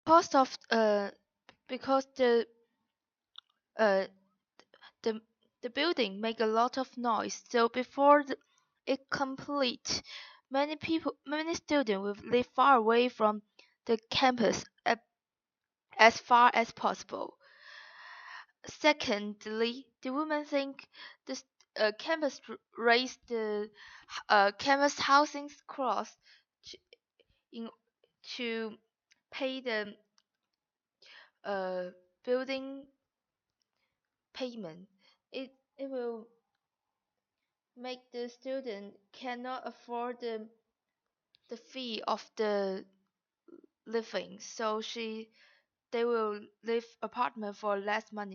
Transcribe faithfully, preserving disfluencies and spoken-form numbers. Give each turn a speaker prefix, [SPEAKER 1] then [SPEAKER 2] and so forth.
[SPEAKER 1] Cost of uh because the uh the the building make a lot of noise, so before the, it complete, many people many students will live far away from the campus a- as far as possible. Secondly, the women think this uh, campus r- raise the uh, campus housing cost to, in to pay the uh, building payment. It it will make the student cannot afford the the fee of the living, so she they will live apartment for less money.